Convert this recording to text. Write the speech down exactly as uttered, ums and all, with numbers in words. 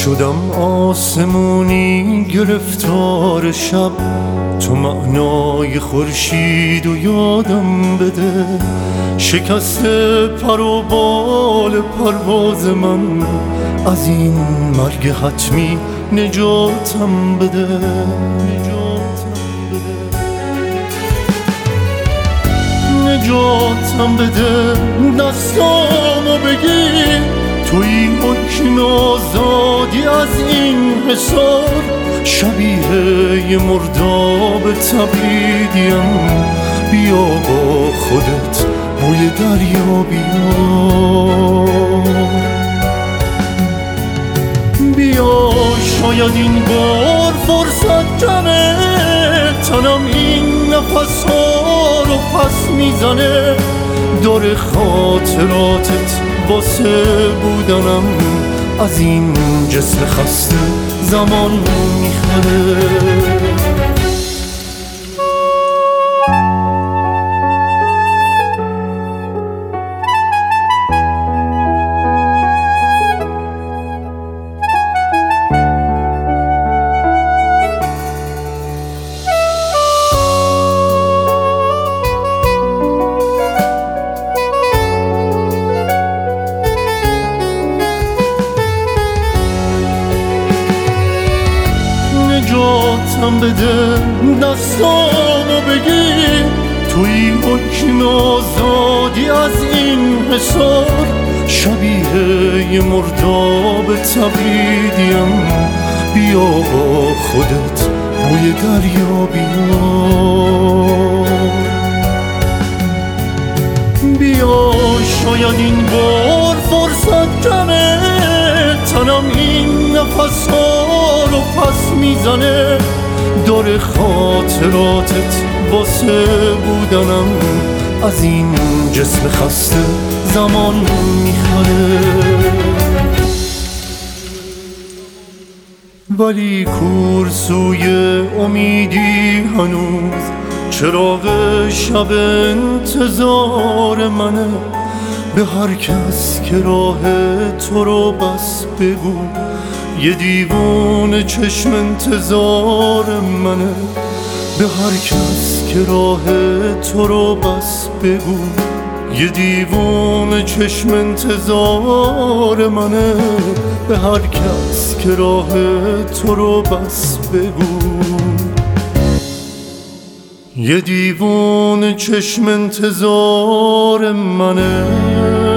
شدم آسمونی گرفتار شب، تو معنای خورشید و یادم بده. شکست پر و بال پرواز من، از این مرگ حتمی نجاتم بده. نجاتم بده، دستامو بگیر، توی حکم آزادی از این حصار. شبیه یه مرداب تبریدیم، بیا با خودت بوی دریا بیار. بیا شاید این بار فرصت کمه، تنم این نفس ها رو پس میزنه. داره خاطراتت واسه بودنم، از این جسم خسته زمان میخره. نجاتم بده، دستامو بگیر، توی حکم آزادی از این حصار. شبیه یه مرداب تبریدیم، بیا با خودت بوی دریا بیار. بیا شاید این بار فرصت کمه، تنم این نفس ها رو پس میزنه. داره خاطراتت واسه بودنم، از این جسم خسته زمان میخره. ولی کورسوی امیدی هنوز چراغ شب انتظار منه. به هر کس که راه تو رو بس بگو، یه دیوونه چشم انتظار منه. به هر کس که راه تو رو بس بگو، یه دیوونه چشم انتظار منه. به هر کس که راه تو رو بس بگو، یه دیوونه چشم انتظار منه.